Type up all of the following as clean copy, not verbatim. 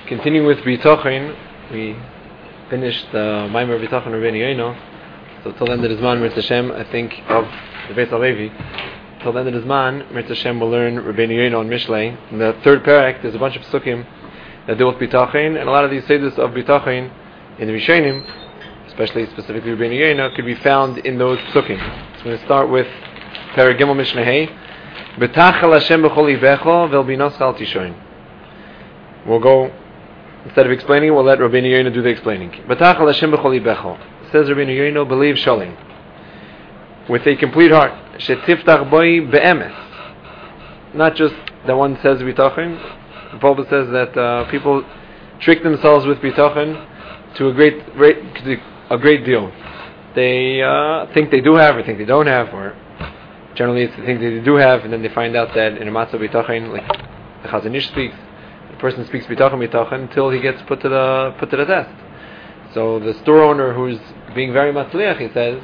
Continuing with Bitachin, we finished the Maimer Bitachin Rabbeinu Yoina. So till the end of the Zman, Mirz Hashem, I think, of the Beis HaLevi. Till the end of the Zman, Mirz Hashem will learn Rabbeinu Yoina on Mishlei. In the third parak, there's a bunch of psukim that deal with Bitachin, and a lot of these sedus of Bitachin in the Rishonim, especially specifically Rabbeinu Yoina, could be found in those psukim. So we're going to start with Parak Gimel Mishnah Hey. B'tachal Hashem b'chol libecho v'el binoscha al tishoin. We'll go, instead of explaining, we'll let Rabbeinu Yoina do the explaining. B'tachal Hashem b'chol libecho. Says Rabbeinu Yoina, believe Shalim, with a complete heart. Shetiftach boi be'emes. Not just that one says bitachin. The Bible says that people trick themselves with bitachin to a great deal. They think they do have, or think they don't have, or generally it's the thing that they do have, and then they find out that in a matzah bitachin, like the Chazon Ish speaks, the person speaks bitachin until he gets put to the test. So the store owner, who's being very matzliach, he says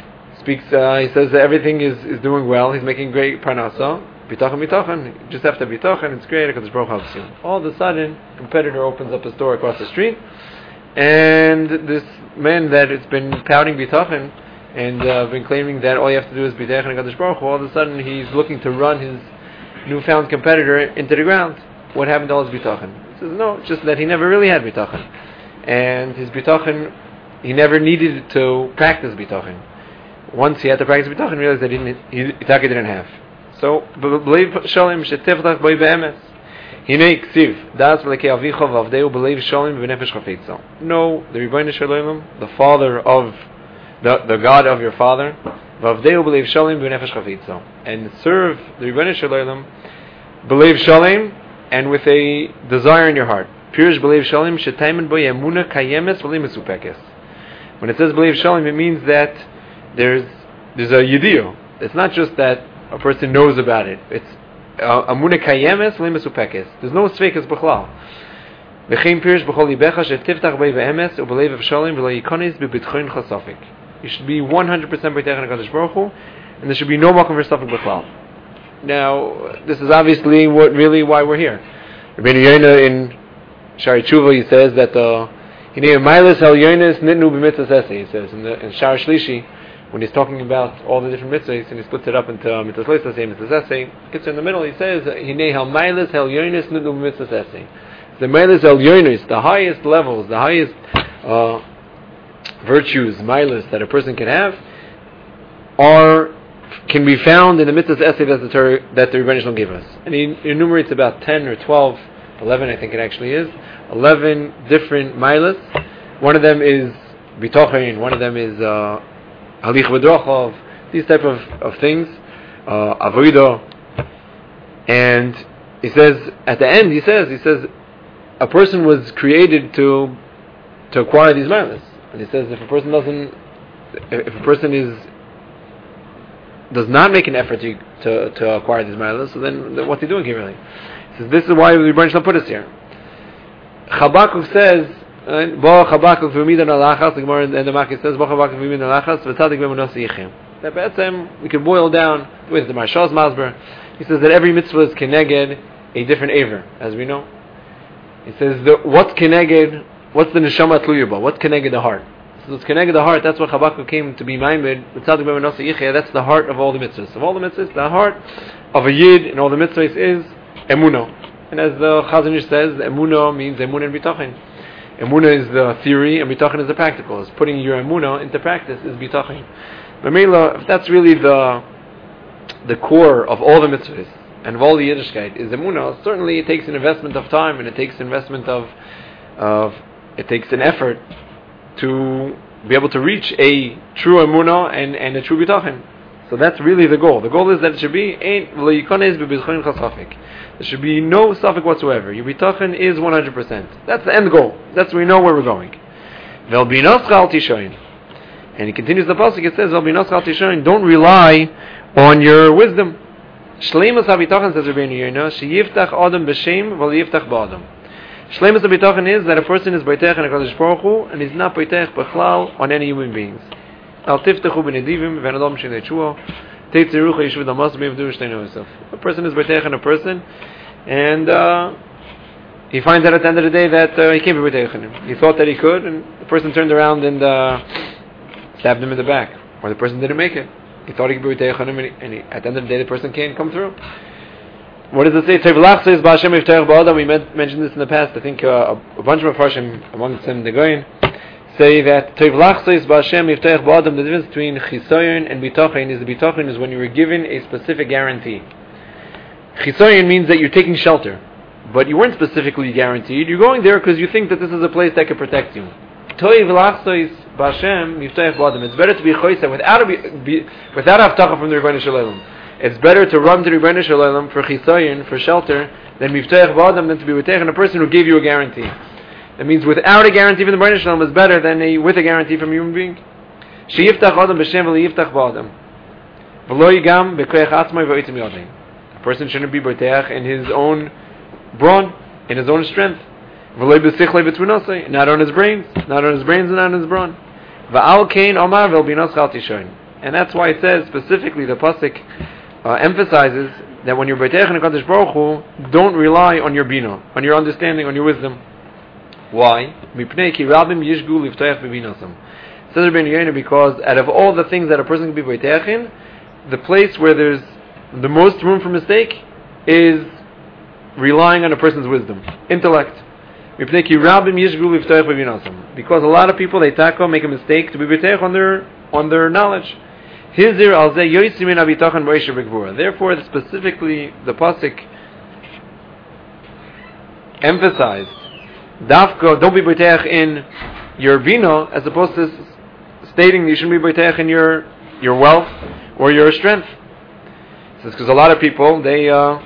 that everything is doing well. He's making great parnasa. Bitachin. Just after bitachin, it's great because Baruch helps you. All of a sudden, a competitor opens up a store across the street, and this man that has been pouting bitachin and been claiming that all you have to do is bitachin and Kadosh Baruch Hu, all of a sudden he's looking to run his newfound competitor into the ground. What happened to all his bitachin? He says no, it's just that he never really had bitachin. And his bitachin, he never needed to practice bitachin. Once he had to practice bitachin, he realized that he didn't have. So, believe Shalim shetiftach boi be'emes. Hinei ksiv das v'lekei avicha v'avdeu believe Shalim b'nefesh chafetza. No, the Rebbeinu Shalom, the father of the God of your father, v'avdeu believe Shalim b'nefesh chafetza, and serve the Rebbeinu Shalom, believe Shalim, and with a desire in your heart. Pirush believe Shalim shetaimen boi emuna kayemes v'li mesupekes. When it says believe Shalim, it means that there's a yidiyah. It's not just that a person knows about it. It's amuna kayemes v'li mesupekes. There's no sveikas b'chlal. V'chein pirush b'chol libecha shetiftach boi be'emes u'believe Shalim v'lo yikonis b'bitchoin chasafik. You should be 100% b'techen HaKadosh Baruch Hu, and there should be no makom for safik b'chlal. Now, this is obviously why we're here. Rabbeinu Yoina in Shari Tshuva, he says that he says in Shar Shlishi, when he's talking about all the different mitzvahs, and he splits it up into mitzvahs leisas, mitzvahs essay, gets in the middle, he says the mailas el yonis, the highest levels, the highest virtues, mailas that a person can have, can be found in the mitzvahs essay that the Rebbeinu Shalom gave us. And he enumerates about 10 or 12, 11 I think it actually is, 11 different milas. One of them is bitachin, one of them is halich v'drachav, these type of things, avodah. And he says at the end, he says a person was created to acquire these milas. And he says if a person does not make an effort to acquire these milas, so then what's he doing here really? He says this is why the Rebbeinu Shalom put us here. Chabakuk says, Bo Chabakuk v'midan alachas, the Gemara in the Makki says, Bo Chabakuk v'midan alachas, v'tzadik v'emunos yichim. That be'etzem, we can boil down with the Marshal's Masber. He says that every mitzvah is keneged a different aver, as we know. He says, what's keneged, what's the neshama tluyah, what's keneged the heart? So it's keneged the heart, that's what Chabakuk came to be maimed, v'tzadik v'emunos yichim, that's the heart of all the mitzvahs. Of all the mitzvahs, the heart of a yid in all the mitzvahs is emunah. And as the Chazon Ish says, emunah means emunah and bitachin. Emunah is the theory, and bitachin is the practical. It's putting your emunah into practice is bitachin. But if that's really the core of all the mitzvahs and of all the Yiddishkeit is emunah, certainly it takes an investment of time, and it takes an investment it takes an effort to be able to reach a true emunah and a true bitachin. So that's really the goal. The goal is that it should be there should be no suffix whatsoever. Your bitachin is 100%. That's the end goal. That's we know where we're going. And he continues the pasuk. It says, don't rely on your wisdom. Shleimus habitachin, says Rabbeinu Yoina, sheyiftach adam b'shem v'liyiftach ba'adam. Shleimus habitachin is that a person is baitech and HaKadosh Baruch Hu, and he's not baitech b'chlal on any human beings. Al tiftechu b'nedivim v'nadam shnei tshuva teitzirucha yishuv damas b'yivdu shtei yourself. A person is baitech and a person, and he finds out at the end of the day that he can't be b'teich on him. He thought that he could, and the person turned around and stabbed him in the back, or the person didn't make it. He thought he could be b'teich on him, and at the end of the day, the person can't come through. What does it say? We mentioned this in the past. I think a bunch of Mepharshim, amongst them the Goyin, say that the difference between chisayon and bitochen is the bitochen is when you were given a specific guarantee. Chisayon means that you're taking shelter, but you weren't specifically guaranteed. You're going there because you think that this is a place that can protect you. It's better to be choisa without avtacha from the Rebbeinu Shalom. It's better to run to the Rebbeinu Shalom for chisayon, for shelter, than miftach b'adam, than to be witech a person who gave you a guarantee. That means without a guarantee from the Rebbeinu Shalom is better than with a guarantee from a human being. Sheyiftach adam b'shem v'liyiftach b'adam. V'lo yigam b'koyach atzmai v'oitzim yodei. A person shouldn't be b'teach in his own brawn, in his own strength. V'lo b'sichlei b'tvunosei, not on his brains and not on his brawn. V'al kein omar v'elbinos chal tishoin. And that's why it says specifically, the pasuk emphasizes that when you're b'teach in HaKadosh Baruch Hu, don't rely on your bina, on your understanding, on your wisdom. Why? Mipnei ki rabim yishgu liftoach b'binasam. Says Rabbeinu Yoina, because out of all the things that a person can be b'teach in, the place where there's the most room for mistake is relying on a person's wisdom, intellect. Mipnei ki rabim yishgu liftoach b'binasam. Because a lot of people, they make a mistake to be b'teach on their knowledge. Therefore, specifically, the pasuk emphasized Dafka, don't be b'teach in your bina, as opposed to stating that you shouldn't be b'teach in your wealth or your strength. It's because a lot of people, they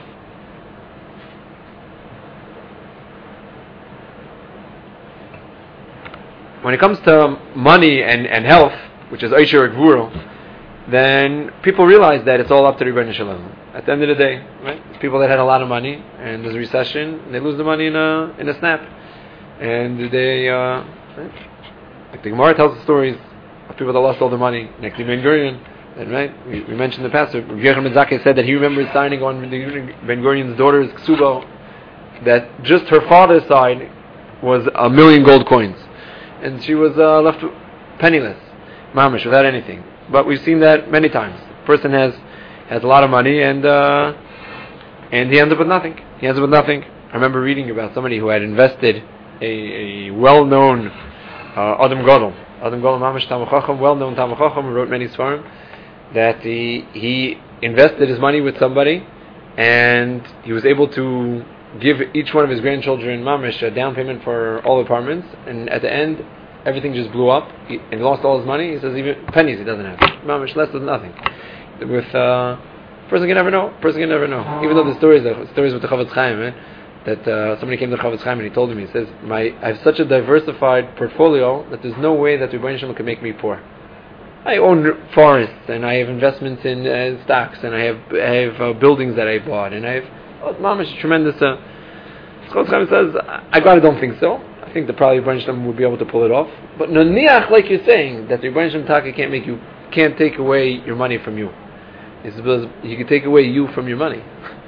when it comes to money and health, which is Aisher Gvura, then people realize that it's all up to the Rebbeinu Shalom. At the end of the day, right? It's people that had a lot of money, and there's a recession, and they lose the money in a snap. And they, like the Gemara tells the stories of people that lost all their money. Next to Ben Gurion, and right, we mentioned the pastor. Rabbi Yochanan ben Zakkai said that he remembers signing on Ben Gurion's daughter's ksuba that just her father's side was 1,000,000 gold coins, and she was left penniless, mamish, without anything. But we've seen that many times. The person has a lot of money, and he ends up with nothing. I remember reading about somebody who had invested a well-known Adam Gadol, Mamish Talmid Chacham, well-known Talmid Chacham, who wrote many svarim, that he invested his money with somebody, and he was able to give each one of his grandchildren Mamish a down payment for all the apartments, and at the end, everything just blew up, and he lost all his money. He says even pennies he doesn't have. Mamish, less than nothing. With person can never know. Even though the stories with the Chavetz Chaim, that somebody came to Chavetz Chaim and he told him, he says, I have such a diversified portfolio that there's no way that the Rebbeinu Shalom can make me poor. I own forests, and I have investments in stocks, and I have buildings that I bought, and I have Mamish, tremendous. Chavetz Chaim says, I don't think so. I think that probably the Rebbeinu Shalom would be able to pull it off. But noniach, like you're saying, that the Rebbeinu Shalom Taka can't take away your money from you. It's because he can take away you from your money.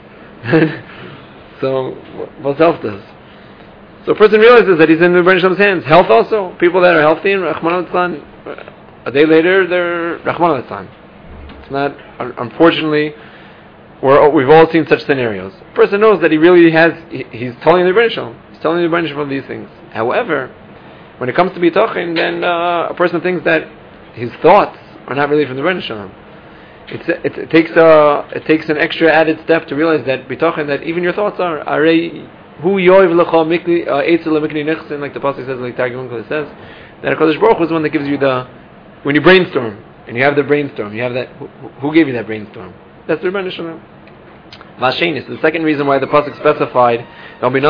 So, what health does? So a person realizes that he's in the Rebbeinu Shalom's hands. Health also. People that are healthy, and Rahman al-Tzlan, a day later, they're Rahman al-Tzlan. It's not, unfortunately, we've all seen such scenarios. A person knows that he really has, he's telling the Rebbeinu Shalom. He's telling the Rebbeinu Shalom these things. However, when it comes to bitachon, then a person thinks that his thoughts are not really from the Rebbeinu Shalom. It takes an extra added step to realize that bitachon, that even your thoughts are hu yoiv lecha mikli eitzel mikli nechsin, like the pasuk says, like Targum says, that HaKadosh Baruch Hu is the one that gives you when you brainstorm, and you have the brainstorm, you have that. Who gave you that brainstorm? That's the Rebbeinu Shalom. Vashenis, the second reason why the pasuk specified so when a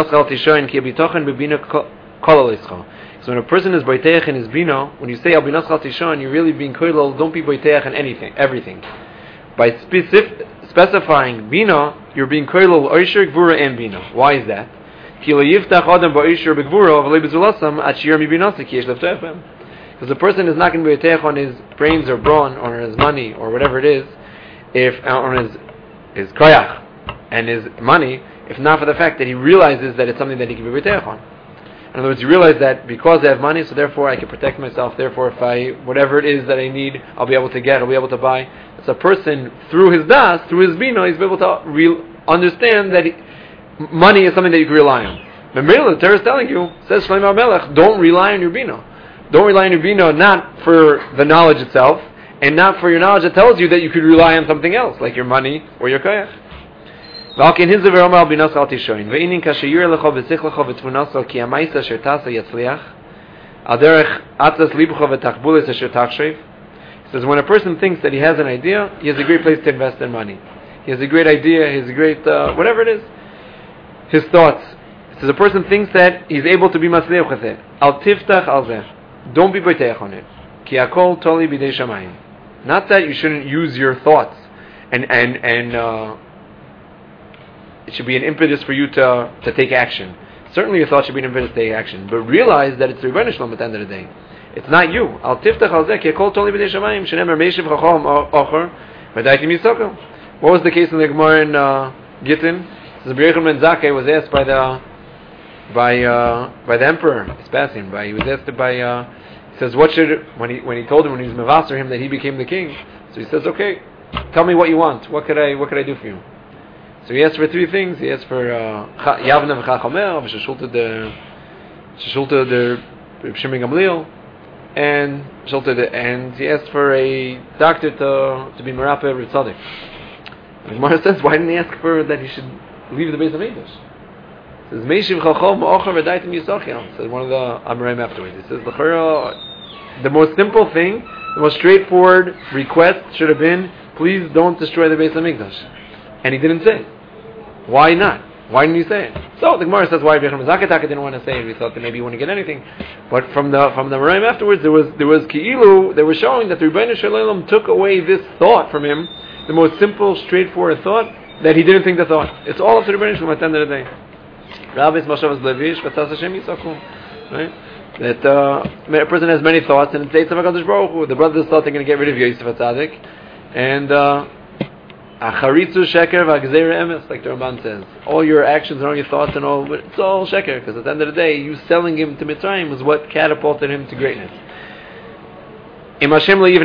person is boiteach in his bina, when you say al binas chal tishon, you're really being koilel. Don't be boiteach in everything. By specifying bina, you're being koilel oisher, gvura, and bina. Why is that? Because the person is not going to be boiteach on his brains or brawn or his money or whatever it is, if on his koyach and his money, if not for the fact that he realizes that it's something that he can be b'teach on. In other words, you realize that because I have money, so therefore I can protect myself. Therefore, whatever it is that I need, I'll be able to get, I'll be able to buy. So a person, through his das, through his bina, he's able to understand that money is something that you can rely on. But merely, the Torah is telling you, says Shlomo HaMelech, don't rely on your bina. Don't rely on your bina, not for the knowledge itself, and not for your knowledge that tells you that you could rely on something else, like your money or your koyach. V'alken hizah v'roma al binas al tishoin. Ve'inin kashayir lecho v'sichlecho v'tvunaso ki ha'maisa asher tasa yatzliach al derech atzas libcho v'tachbulis asher tachshev. He says, when a person thinks that he has an idea, he has a great place to invest in money. He has a great idea, he has a great, whatever it is, his thoughts. He says, a person thinks that he's able to be matzliach with it. Al tiftach al zeh. Don't be b'teich on it. Ki hakol toli b'dei shamayim. Not that you shouldn't use your thoughts and it should be an impetus for you to take action. Certainly your thoughts should be an impetus to take action. But realize that it's the Rebbeinu Shalom at the end of the day. It's not you. Al tiftach al zeh ki hakol toli b'dei shamayim shenemer meishiv chacham ocher v'daitim yisokel. What was the case in the Gemara in Gittin? So Rabbi Yochanan ben Zakkai was asked by the emperor, Vespasian. He was asked by he says, what should, when he told him, when he was mevaser him that he became the king, so he says, okay, tell me what you want. What could I do for you? So he asked for three things. He asked for Yavna v'chachomer, v'sheshulta de Shimon Gamliel, and he asked for a doctor to be Merape Rav Tzaddik. The Gemara says, why didn't he ask for that he should leave the Beis HaMikdash? It says, Meishiv Chachom Ocher V'daitim Yisochiel. Says one of the Amoraim afterwards. He says, the most simple thing, the most straightforward request should have been, please don't destroy the Beis HaMikdash. And he didn't say it. Why not? Why didn't he say it? So the Gemara says, why Rabbi Zakataka didn't want to say it. We thought that maybe he wouldn't get anything. But from the Amoraim afterwards, there was Ki'ilu, they were showing that the Rebbeinu Shalom took away this thought from him, the most simple, straightforward thought, that he didn't think the thought. It's all up to the Rebbeinu Shalom at the end of the day. Right? That a person has many thoughts, and it says, the brothers thought they're going to get rid of Yosef HaTzadik, and acharitzu sheker v'agzeir emes, like the Ramban says. All your actions and all your thoughts and all, but it's all sheker, because at the end of the day, you selling him to Mitzrayim was what catapulted him to greatness. If Hashem is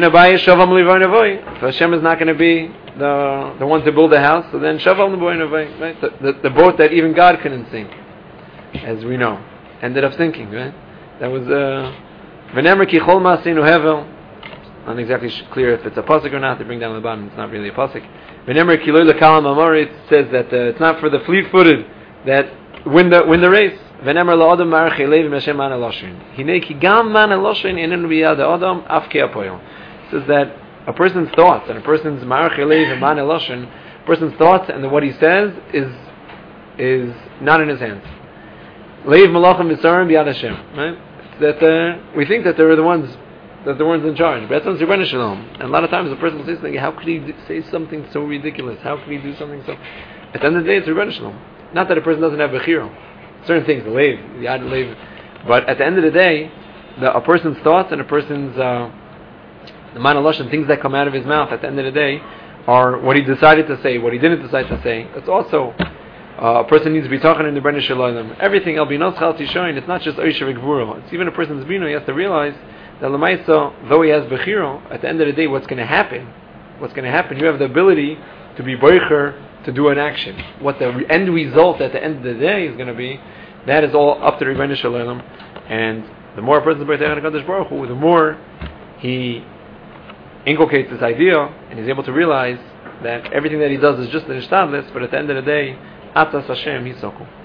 not going to be the one to build a house, so then shavam l'voy, right? The boat that even God couldn't sink, as we know, ended up sinking, right? That was v'nemer ki chol ma'asinu hevel. Not exactly clear if it's a pasuk or not. They bring down the bottom. It's not really a pasuk. V'nemer ki lo l'kalam amori. It says that it's not for the fleet-footed that win the race. V'nemer la'adam marach elev v'Hashem man eloshin. Hinei ki gam man eloshin inen b'yad adam af ki apoyel. It says that a person's thoughts and a person's marach elev and man eloshin, a person's thoughts and what he says is not in his hands. Leiv malachim v'sarim b'yad Hashem. Right? That we think that they're the ones in charge. But that's Rebbeinu Shalom. And a lot of times a person says, how could he say something so ridiculous? How could he do something so? At the end of the day, it's Rebbeinu Shalom. Not that a person doesn't have bechira. Certain things, the leiv, the ad leiv. But at the end of the day, a person's thoughts and a person's the man lashon, things that come out of his mouth, at the end of the day, are what he decided to say, what he didn't decide to say. It's also a person needs to be talking in the Rebbeinu Shalom. Everything albinos chal tishoin. It's not just oishav gvura. It's even a person's bino. He has to realize that lemaisa, though he has bechira, at the end of the day, what's going to happen? You have the ability to be boicher, to do an action. What the end result at the end of the day is going to be, that is all up to the Rebbeinu Shalom. And the more a person is b'teich HaKadosh Baruch Hu, the more he inculcates this idea, and he's able to realize that everything that he does is just an ishtadlis, but at the end of the day, Atas Hashem Hisoku.